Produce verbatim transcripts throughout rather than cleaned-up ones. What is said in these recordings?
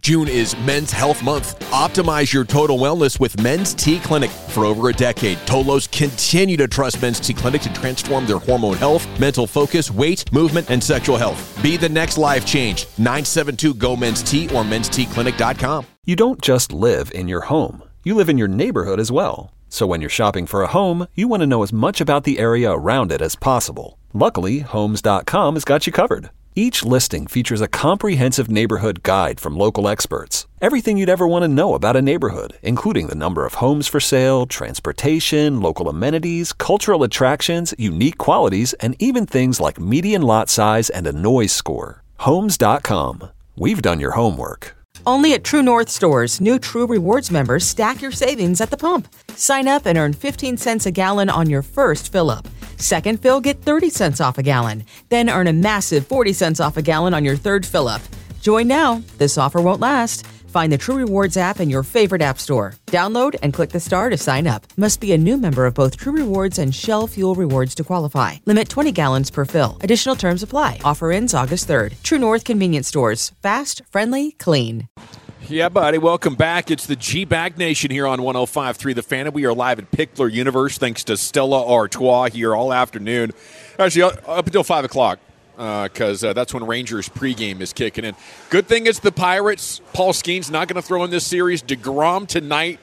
June is Men's Health Month. Optimize your total wellness with Men's T Clinic. For over a decade, Tolos continue to trust Men's T Clinic to transform their hormone health, mental focus, weight, movement, and sexual health. Be the next life change. nine seven two, G O, Men's T or mens t clinic dot com. You don't just live in your home. You live in your neighborhood as well. So when you're shopping for a home, you want to know as much about the area around it as possible. Luckily, Homes dot com has got you covered. Each listing features a comprehensive neighborhood guide from local experts. Everything you'd ever want to know about a neighborhood, including the number of homes for sale, transportation, local amenities, cultural attractions, unique qualities, and even things like median lot size and a noise score. Homes dot com. We've done your homework. Only at True North stores, new True Rewards members stack your savings at the pump. Sign up and earn fifteen cents a gallon on your first fill-up. Second fill, get thirty cents off a gallon. Then earn a massive forty cents off a gallon on your third fill-up. Join now. This offer won't last. Find the True Rewards app in your favorite app store. Download and click the star to sign up. Must be a new member of both True Rewards and Shell Fuel Rewards to qualify. Limit twenty gallons per fill. Additional terms apply. Offer ends August third. True North Convenience Stores. Fast, friendly, clean. Yeah, buddy. Welcome back. It's the G-Bag Nation here on one oh five point three The Fan. And we are live at Pickler Universe thanks to Stella Artois here all afternoon. Actually, up until five o'clock. Because uh, uh, that's when Rangers pregame is kicking in. Good thing it's the Pirates. Paul Skeen's not going to throw in this series. DeGrom tonight.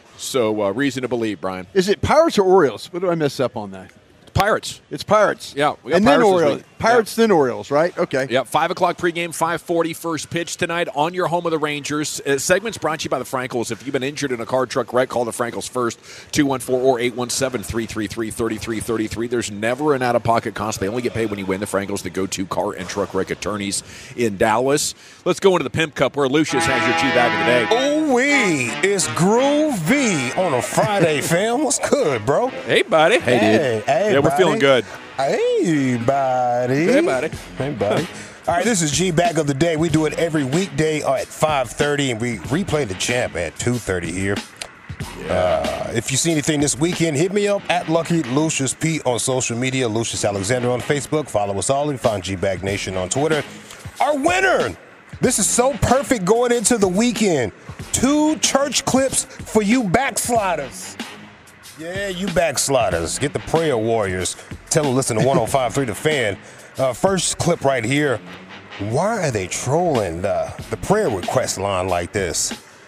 So uh, reason to believe, Brian. Is it Pirates or Orioles? What did I mess up on that? Pirates. It's Pirates. Yeah. We got and Pirates then Orioles. Pirates, yeah. then Orioles, right? Okay. Yeah, five o'clock pregame, five forty first pitch tonight on your home of the Rangers. Uh, segment's brought to you by the Frankels. If you've been injured in a car truck wreck, call the Frankels first, two one four or eight one seven, three three three, three three three three. There's never an out-of-pocket cost. They only get paid when you win. The Frankels, the go-to car and truck wreck attorneys in Dallas. Let's go into the Pimp Cup where Lucius has your G-Bag of the day. Ooh-wee, it's Groove V on a Friday, fam. What's good, bro? Hey, buddy. Hey, hey dude. Hey, yeah, we're buddy. feeling good. Hey, buddy. Hey, buddy. Hey, buddy. All right, this is G-Bag of the Day. We do it every weekday at five thirty, and we replay the champ at two thirty here. Yeah. Uh, if you see anything this weekend, hit me up at Lucky Lucius P on social media, Lucius Alexander on Facebook. Follow us all and find G-Bag Nation on Twitter. Our winner! This is so perfect going into the weekend. Two church clips for you backsliders. Yeah, you backsliders. Get the prayer warriors. Tell them listen to one oh five point three The Fan. Uh, first clip right here. Why are they trolling the, the prayer request line like this?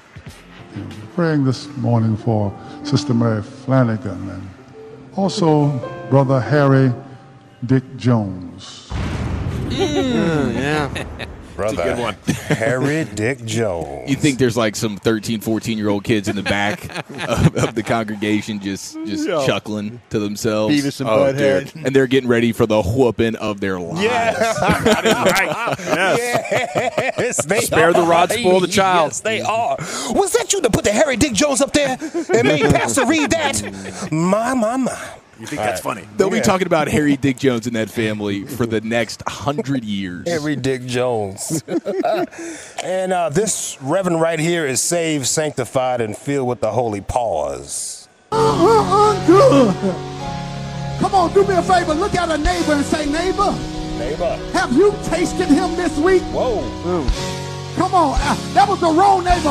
Praying this morning for Sister Mary Flanagan and also Brother Harry Dick Jones. Mm, yeah. Brother That's a good one. Harry Dick Jones. You think there's like some thirteen, fourteen-year-old kids in the back of, of the congregation just, just Yo. chuckling to themselves? Beavis and Oh, Butthead. dude. And they're getting ready for the whooping of their lives. Yes. That is right. Yes. Yes, they Spare are. the rod, spoil the child. Yes, they are. Was that you that put the Harry Dick Jones up there and made Pastor read that? My, my, my. You think that's funny? They'll Yeah. be talking about Harry Dick Jones and that family for the next hundred years. Harry Dick Jones. And uh, this reverend right here is saved, sanctified, and filled with the holy pause. Uh-uh, good. Come on, do me a favor. Look at a neighbor and say, neighbor, Neighbor. have you tasted him this week? Whoa. Come on. Uh, that was the wrong neighbor.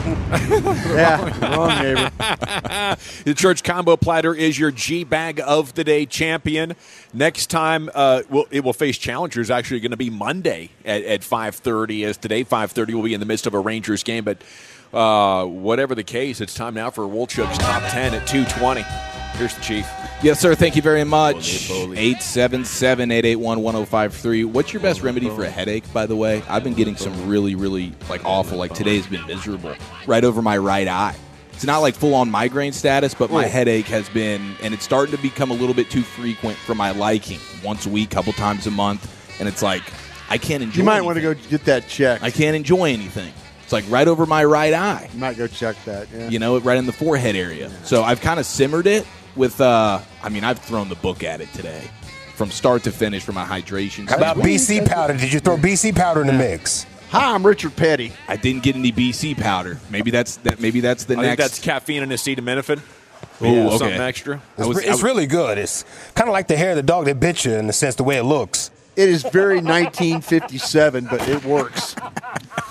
Yeah, wrong neighbor. The Church Combo Platter is your G-Bag of the Day champion. Next time, uh, we'll, it will face challengers. Actually, going to be Monday at, at five thirty. As today, five thirty will be in the midst of a Rangers game. But uh, whatever the case, it's time now for Wolchuk's Top ten at two twenty. Here's the Chief. Yes, sir. Thank you very much. Bully, bully. eight seven seven, eight eight one, one oh five three. What's your best remedy for a headache, by the way? I've been getting some really, really, like, awful. Like, today's been miserable. Right over my right eye. It's not, like, full-on migraine status, but my headache has been, and it's starting to become a little bit too frequent for my liking. Once a week, couple times a month. And it's like, I can't enjoy You might anything. want to go get that checked. I can't enjoy anything. It's like right over my right eye. You might go check that. Yeah. You know, right in the forehead area. So I've kind of simmered it with, uh, I mean, I've thrown the book at it today from start to finish for my hydration. How about B C powder? Did you throw B C powder in the mix? Hi, I'm Richard Petty. I didn't get any B C powder. Maybe that's that. Maybe that's the I next. think that's caffeine and acetaminophen. Ooh, Yeah, okay. Something extra. It's, was- re- I it's was- really good. It's kind of like the hair of the dog that bit you in the sense the way it looks. It is very nineteen fifty-seven, but it works.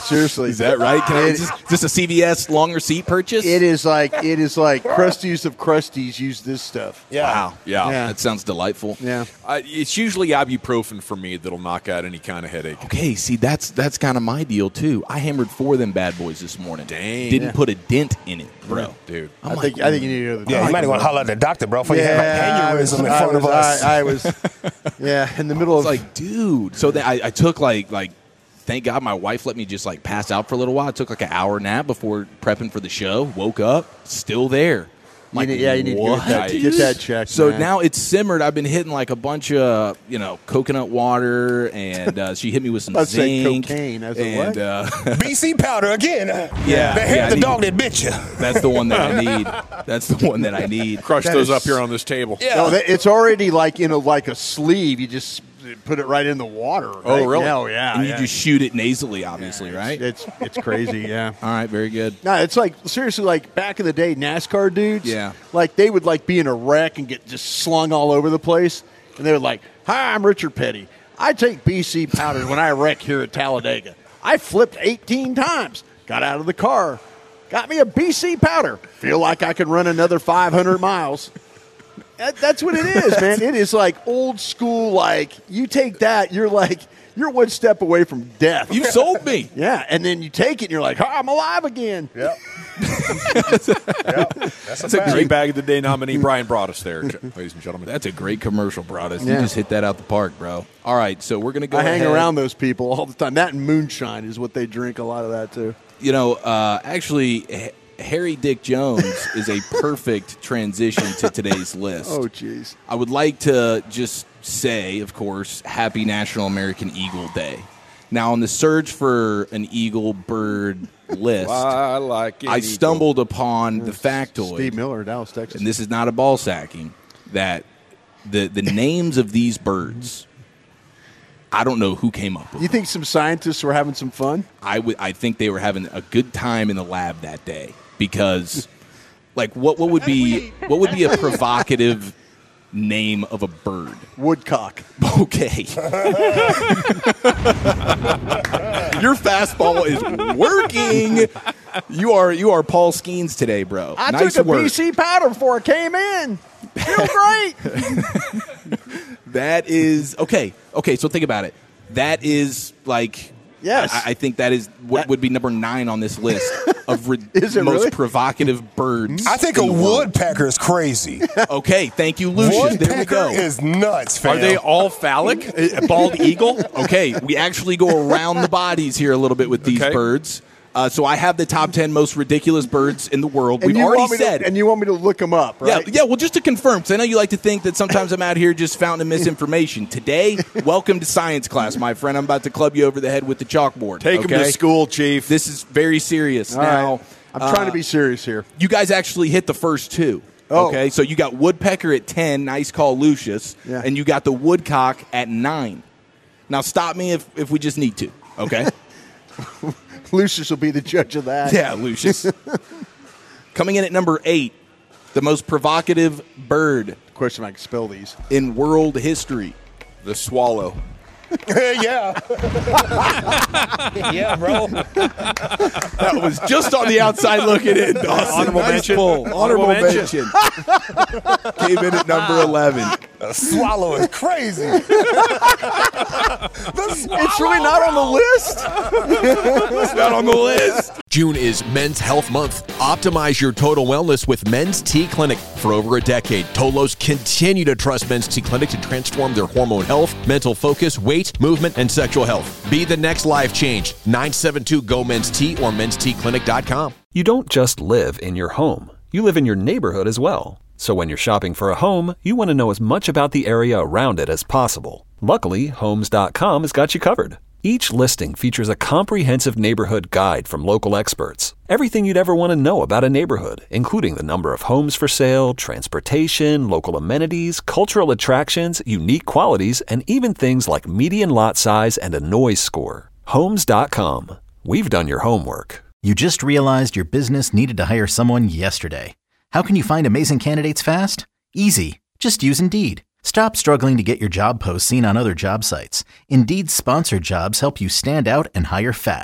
Seriously. Is that right? Can I, It- is, this, is this a C V S longer seat purchase? It is like it is like crusties of crusties use this stuff. Yeah. Wow. Yeah. Yeah. That sounds delightful. Yeah. Uh, it's usually ibuprofen for me that'll knock out any kind of headache. Okay, see, that's that's kind of my deal, too. I hammered four of them bad boys this morning. Dang. Didn't Yeah. put a dent in it, bro. Dude. I'm I like, think I think you need to go to the Yeah, you doctor, might want to bro. holler at the doctor, bro, before you Yeah, have I an was, aneurysm in I front was, of us. I, I was, yeah, in the middle I of was like, dude. So then I, I took like like, thank God my wife let me just like pass out for a little while. I took like an hour nap before prepping for the show. Woke up, still there. I'm You like, need- yeah, you need to what? get that, get that checked. So man. now it's simmered. I've been hitting like a bunch of, you know, coconut water, and uh, she hit me with some I'd say zinc. cocaine. I said, and what? Uh, B C powder again. Yeah, The hair yeah, of the I dog need- that bit you. that's the one that I need. That's the one that I need. Crush That those is- up here on this table. Yeah. No, that- it's already like in a like a sleeve. You just put it right in the water. Oh, right? really? Yeah, oh, yeah. And you yeah. just shoot it nasally, obviously, right? It's it's crazy. Yeah. All right, very good. No, it's like seriously, like back in the day, NASCAR dudes. Yeah. Like they would like be in a wreck and get just slung all over the place, and they were like, "Hi, I'm Richard Petty. I take B C powder when I wreck here at Talladega. I flipped eighteen times, got out of the car, got me a B C powder. Feel like I can run another five hundred miles." That, that's what it is, man. It is like old school. Like you take that, you're like you're one step away from death. You sold me. Yeah, and then you take it, and you're like, oh, I'm alive again. Yep. That's a That's a fact. Great bag of the day nominee Brian brought us there, ladies and gentlemen. That's a great commercial, Broadus. Yeah. You just hit that out the park, bro. All right, so we're gonna go. I hang ahead. around those people all the time. That and moonshine is what they drink. A lot of that too. You know, uh, actually, H- Harry Dick Jones is a perfect transition to today's list. Oh, jeez. I would like to just say, of course, Happy National American Eagle Day. Now, on the search for an eagle bird list, I like it. I stumbled upon the factoid. Steve Miller, Dallas, Texas. And this is not a ball sacking, that the the names of these birds, I don't know who came up with You them. think some scientists were having some fun? I would I think they were having a good time in the lab that day, because like what what would be what would be a provocative name of a bird? Woodcock. Okay. Your fastball is working. You are you are Paul Skeens today, bro. I nice took a work. B C powder before I came in. Feel great. That is okay. Okay, so think about it. That is like Yes. I, I think that is what That- would be number nine on this list of re- Is it most really? provocative birds. I think in a the world. woodpecker is crazy. Okay, thank you, Lucius. There we Woodpecker go. is nuts, fam. Are they all phallic? A bald eagle? Okay, we actually go around the bodies here a little bit with these Okay. birds. Uh, so I have the top ten most ridiculous birds in the world. And We've you already want me said. to, and you want me to look them up, right? Yeah, yeah. Well, just to confirm, because I know you like to think that sometimes I'm out here just fountain misinformation. Today, welcome to science class, my friend. I'm about to club you over the head with the chalkboard. Take okay? him to school, Chief. This is very serious. All now, right. I'm trying to uh, be serious here. You guys actually hit the first two. Oh. Okay, so you got woodpecker at ten. Nice call, Lucius. Yeah. And you got the woodcock at nine. Now, stop me if, if we just need to. Okay. Lucius will be the judge of that. Yeah, Lucius. Coming in at number eight, the most provocative bird Question if I can spell these. in world history. the swallow. yeah. yeah, bro. That was just on the outside looking in. Dawson. Honorable Nice mention. pull. Honorable Honorable mention. mention. Came in at number eleven. A swallow is crazy. The swallow. It's really not on the list. It's not on the list. June is Men's Health Month. Optimize your total wellness with Men's T Clinic. For over a decade, Tolos continue to trust Men's T Clinic to transform their hormone health, mental focus, weight, movement, and sexual health. Be the next life change. nine seven two G O Men's T or mens t clinic dot com. You don't just live in your home. You live in your neighborhood as well. So when you're shopping for a home, you want to know as much about the area around it as possible. Luckily, homes dot com has got you covered. Each listing features a comprehensive neighborhood guide from local experts. Everything you'd ever want to know about a neighborhood, including the number of homes for sale, transportation, local amenities, cultural attractions, unique qualities, and even things like median lot size and a noise score. homes dot com. We've done your homework. You just realized your business needed to hire someone yesterday. How can you find amazing candidates fast? Easy. Just use Indeed. Stop struggling to get your job posts seen on other job sites. Indeed's sponsored jobs help you stand out and hire fast.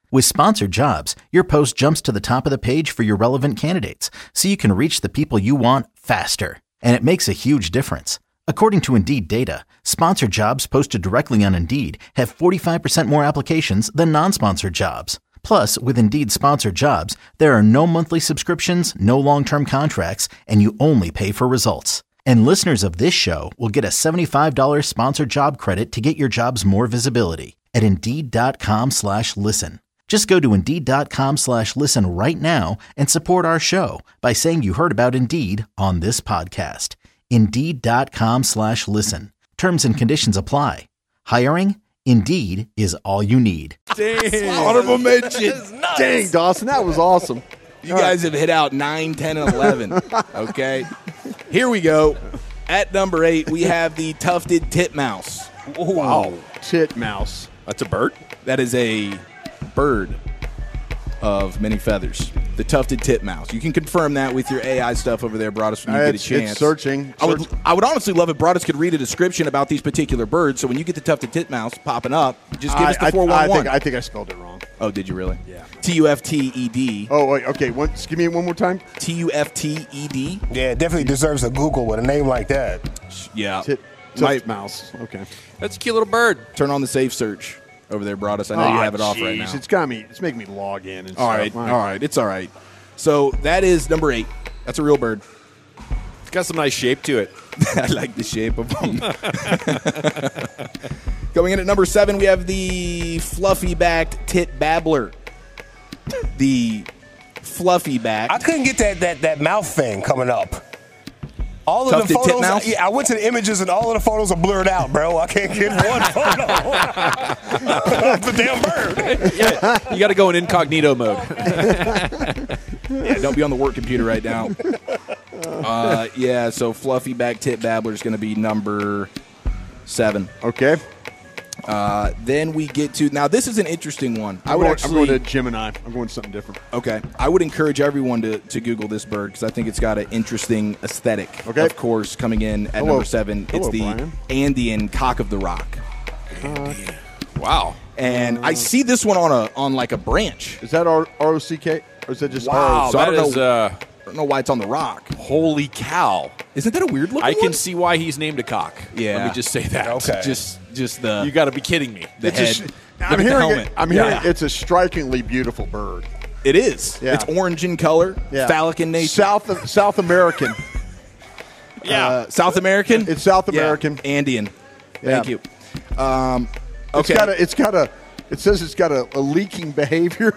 With Sponsored Jobs, your post jumps to the top of the page for your relevant candidates, so you can reach the people you want faster. And it makes a huge difference. According to Indeed data, sponsored jobs posted directly on Indeed have forty-five percent more applications than non-sponsored jobs. Plus, with Indeed Sponsored Jobs, there are no monthly subscriptions, no long-term contracts, and you only pay for results. And listeners of this show will get a seventy-five dollars sponsored job credit to get your jobs more visibility at Indeed.com slash listen. Just go to Indeed.com slash listen right now and support our show by saying you heard about Indeed on this podcast. Indeed.com slash listen. Terms and conditions apply. Hiring? Indeed is all you need. Dang. Honorable mention. Dang, Dawson, that was awesome. You guys have hit out nine, ten, and eleven. Okay. Here we go. At number eight, we have the tufted titmouse. Wow. Titmouse. That's a bird? That is a bird of many feathers. The tufted titmouse. You can confirm that with your A I stuff over there, Broadus, when you Uh, get a it's- chance. it's searching. I would, Search- I would honestly love if Broadus could read a description about these particular birds. So when you get the tufted titmouse popping up, just give I, us the I- four I one one. think, I think I spelled it wrong. Oh, did you really? Yeah. T U F T E D. Oh, wait, okay. One, just give me it one more time. T U F T E D. Yeah, it definitely deserves a Google with a name like that. Yeah. Tit, Might- mouse. Okay. That's a cute little bird. Turn on the safe search over there, Broadus. I know you Aw, have it off right jeez, now. It's got me. It's making me log in. And All stuff. right, My- all right. It's all right. So that is number eight. That's a real bird. It's got some nice shape to it. I like the shape of them. Going in at number seven, we have the fluffy-backed tit babbler. The fluffy back. I couldn't get that that that mouth thing coming up. All of Tufted the photos, titmouse? yeah, I went to the images and all of the photos are blurred out, bro. I can't get one photo of the damn bird. Yeah, you got to go in incognito mode. Yeah, don't be on the work computer right now. Uh, yeah, so fluffy back tit babbler is going to be number seven. Okay. Uh, then we get to now. This is an interesting one. I I'm would going, actually I'm going to Gemini. I'm going to something different. Okay. I would encourage everyone to, to Google this bird because I think it's got an interesting aesthetic. Okay. Of course, coming in at Hello. number seven, Hello, it's the Brian. Andean cock of the rock. Wow. And I see this one on a on like a branch. Is that R O C K? Or is that just Wow, R? So I that don't is, know- uh, I don't know why it's on the rock. holy cow. Isn't that a weird looking I can one? see why he's named a cock. Yeah. Let me just say that. Okay. Just just the You got to be kidding me. the It's a head. sh- Look I'm at the hearing helmet. it. I'm hearing Yeah. it's a strikingly beautiful bird. It is. Yeah. It's orange in color, Yeah. phallic in nature. South South American. Yeah. Uh, South American? It's South Yeah. American. Andean. Thank Yeah. you. Um, It's okay. got a. It's got a. It says it's got a, a leaking behavior.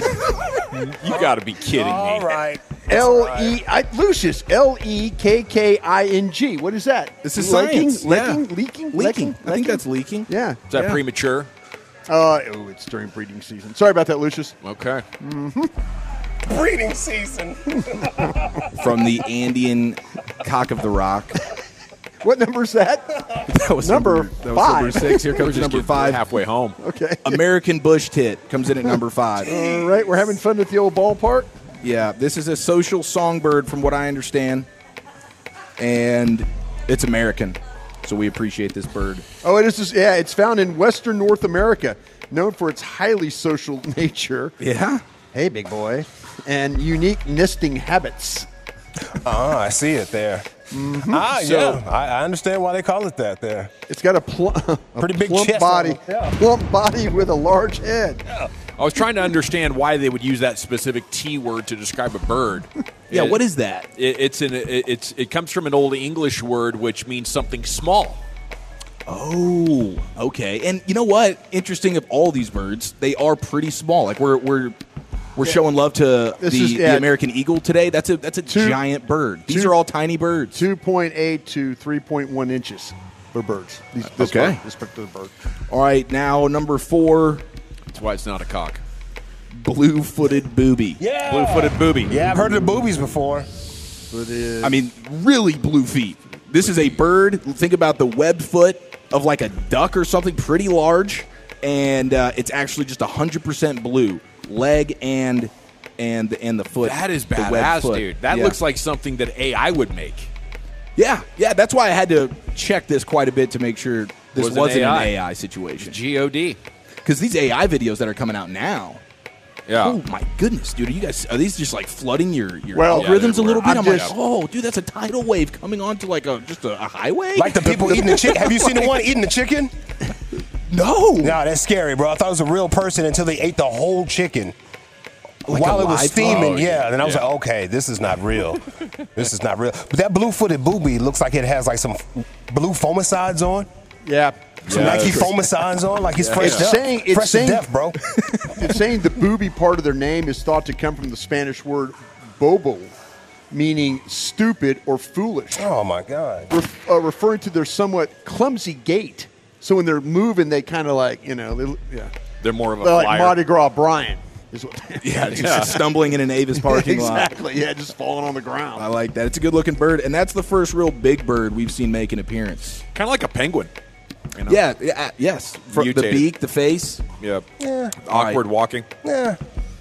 you got to be kidding All me. right. L E I Lucius L E K K I N G. What is that? This is leaking, science. leaking, Yeah. leaking, Leaking. I think that's leaking. Yeah. Is that Yeah. premature? Uh, oh, it's during breeding season. Sorry about that, Lucius. Okay. Breeding season. From the Andean cock of the rock. What number is that? That was Number that was five. number six. Here We're comes just number getting five. halfway home. Okay. American bush tit comes in at number five. All right, we're having fun at the old ballpark. Yeah, this is a social songbird from what I understand. And it's American. So we appreciate this bird. Oh, it is. Just, yeah, it's found in western North America, known for its highly social nature. Yeah? Hey, big boy, and unique nesting habits. Oh, I see it there. Ah, So- yeah. I, I understand why they call it that there. It's got a, pl- a Pretty big plump chest body, on it, yeah. plump body with a large head. I was trying to understand why they would use that specific T word to describe a bird. Yeah, It- what is that? It, it's an it, it's it comes from an old English word which means something small. Oh, okay. And you know what? Interesting of all these birds, they are pretty small. Like we're we're we're showing love to the, This is- the yeah. American eagle today. That's a that's a Two- giant bird. These two- are all tiny birds. two point eight to three point one inches for birds. These, this Okay. bird, this particular bird. All right, now number four, That's why it's not a cock. blue-footed booby. Yeah. Blue-footed booby. Yeah, I've heard of the boobies before. But it, I mean, really blue feet. This is a bird. Think about the webbed foot of like a duck or something pretty large, and uh, it's actually just one hundred percent blue. Leg and and and the foot. That is the webbed badass, foot. dude. That Yeah. looks like something that A I would make. Yeah, yeah. That's why I had to check this quite a bit to make sure this Was an wasn't A I. an A I situation. G O D. Because these A I videos that are coming out now, Yeah. Oh my goodness, dude! Are you guys are these just like flooding your your Well, algorithms yeah, a little bit? I'm I'm, just- like, oh, dude, that's a tidal wave coming onto like a just a, a highway. Like the people eating the chicken. Have you seen the one eating the chicken? no, Nah, that's scary, bro. I thought it was a real person until they ate the whole chicken. Like While a it was live- steaming, oh, yeah. And I was yeah. like, okay, this is not real. This is not real. But that blue-footed booby looks like it has like some blue fomicides on. Yeah. Some Yeah, Nike that's- fomicides on, like he's fresh It's up. saying- it's fresh saying- to death, bro. It's saying the booby part of their name is thought to come from the Spanish word bobo, meaning stupid or foolish, Oh my God. ref, uh, referring to their somewhat clumsy gait. So when they're moving, they kind of like, you know, they, yeah. They're more of a They're like flyer. Mardi Gras Brian. Is what yeah, just stumbling in an Avis parking lot. exactly. Yeah, just falling on the ground. I like that. It's a good looking bird, and that's the first real big bird we've seen make an appearance. Kind of like a penguin. You know? Yeah, yeah, yes. For the Mutated. beak, the face. Yeah. Yeah. Awkward Right. walking. Yeah.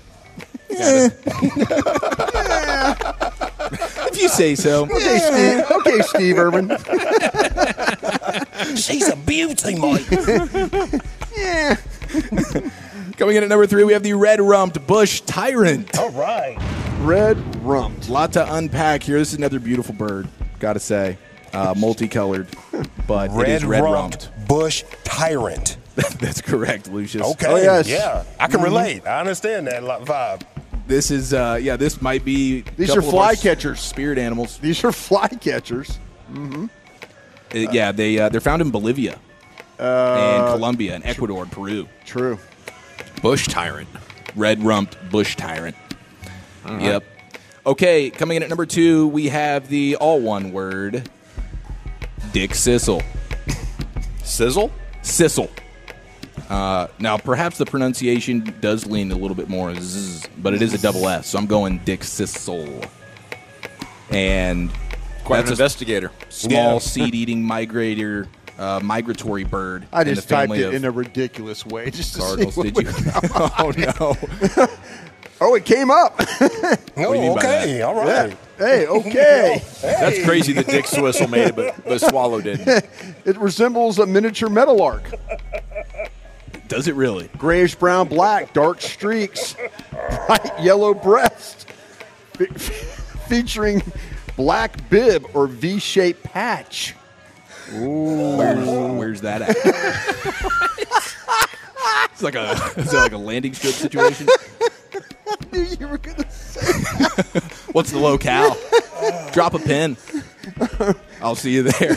If you say so. Okay, Steve. Okay, Steve Irvin. She's a beauty, Mike. Yeah. Coming in at number three, we have the red-rumped bush tyrant. All right. Red rumped. A lot to unpack here. This is another beautiful bird, gotta say. Uh, multicolored, but it is red-rumped. Red-rumped bush tyrant. That's correct, Lucius. Okay. Oh, yes. Yeah. I can relate. I understand that lot vibe. This is, uh, yeah, this might be. a These are couple of our flycatchers. Spirit animals. These are flycatchers. Uh, yeah, they uh, they're found in Bolivia, and Colombia, and Ecuador, and Peru. True. Bush tyrant. Red-rumped bush tyrant. Yep. Okay, coming in at number two, we have the all one word, Dick Sissel. Sizzle? Sissel. Uh, now, perhaps the pronunciation does lean a little bit more zzz, but it is a double S, so I'm going Dick Sissel. And Quite an that's a investigator. small Yeah. seed-eating migrator, uh, migratory bird. I in just the typed family it of in a ridiculous way. Just to cardinals. see what Did you? Oh no! Oh, it came up. Oh, do you mean by okay. All right. Hey, okay. That's crazy that Dick Swizzle made it, but, but Swallow didn't. It resembles a miniature meadowlark. Does it really? Grayish brown black, dark streaks, bright yellow breast, fe- featuring black bib or V-shaped patch. Where's, where's that at? It's like a is it like a landing strip situation? I knew you were going to say What's the locale? Drop a pin. I'll see you there.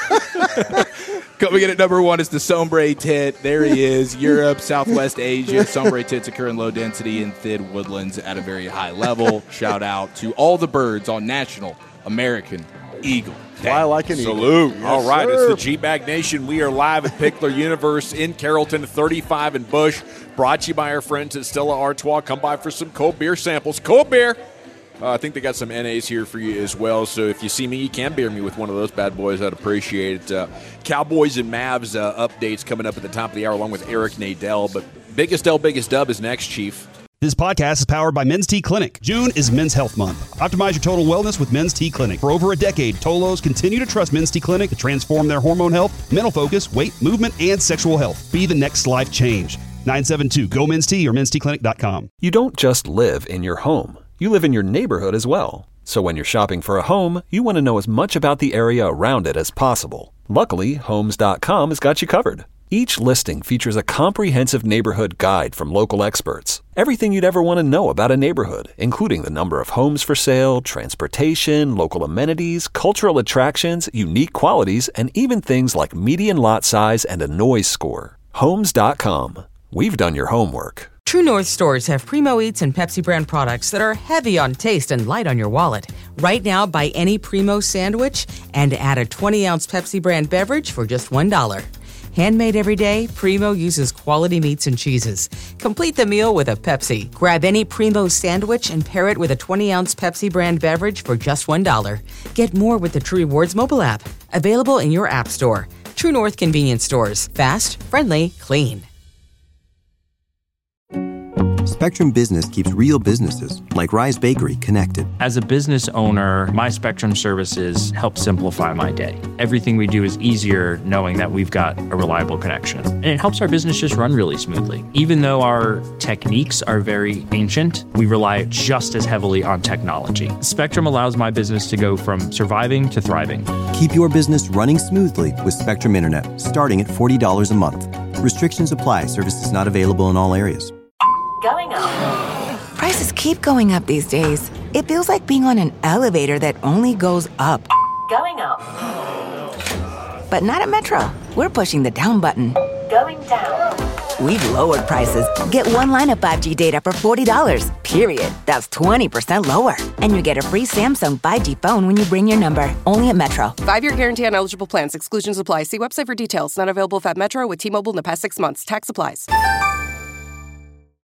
Coming in at number one is the Sombre tit. There he is. Europe, Southwest Asia. Sombre tits occur in low density in thin woodlands at a very high level. Shout out to all the birds on National American Eagle. Fly like an eagle. Salute. Yes, All right, sir. it's the G-Bag Nation. We are live at Pickler Universe in Carrollton, thirty-five and Bush. Brought to you by our friends at Stella Artois. Come by for some cold beer samples. Cold beer. Uh, I think they got some N As here for you as well. So if you see me, you can beer me with one of those bad boys. I'd appreciate it. Uh, Cowboys and Mavs uh, updates coming up at the top of the hour along with Eric Nadell. But biggest L, biggest dub is next, Chief. This podcast is powered by Men's T Clinic. June is Men's Health Month. Optimize your total wellness with Men's T Clinic. For over a decade, Tolos continue to trust Men's T Clinic to transform their hormone health, mental focus, weight, movement, and sexual health. Be the next life change. nine seven two, go men's t or men's t clinic dot com. You don't just live in your home. You live in your neighborhood as well. So when you're shopping for a home, you want to know as much about the area around it as possible. Luckily, Homes dot com has got you covered. Each listing features a comprehensive neighborhood guide from local experts. Everything you'd ever want to know about a neighborhood, including the number of homes for sale, transportation, local amenities, cultural attractions, unique qualities, and even things like median lot size and a noise score. Homes dot com. We've done your homework. True North stores have Primo Eats and Pepsi brand products that are heavy on taste and light on your wallet. Right now, buy any Primo sandwich and add a twenty ounce Pepsi brand beverage for just one dollar. Handmade every day, Primo uses quality meats and cheeses. Complete the meal with a Pepsi. Grab any Primo sandwich and pair it with a twenty ounce Pepsi brand beverage for just one dollar. Get more with the True Rewards mobile app. Available in your app store. True North convenience stores. Fast, friendly, clean. Spectrum Business keeps real businesses, like Rise Bakery, connected. As a business owner, my Spectrum services help simplify my day. Everything we do is easier knowing that we've got a reliable connection. And it helps our business just run really smoothly. Even though our techniques are very ancient, we rely just as heavily on technology. Spectrum allows my business to go from surviving to thriving. Keep your business running smoothly with Spectrum Internet, starting at forty dollars a month. Restrictions apply. Services not available in all areas. Going up. Prices keep going up these days. It feels like being on an elevator that only goes up. Going up. But not at Metro. We're pushing the down button. Going down. We've lowered prices. Get one line of five G data for forty dollars, period. That's twenty percent lower. And you get a free Samsung five G phone when you bring your number. Only at Metro. Five-year guarantee on eligible plans. Exclusions apply. See website for details. Not available at Metro with T-Mobile in the past six months. Tax applies.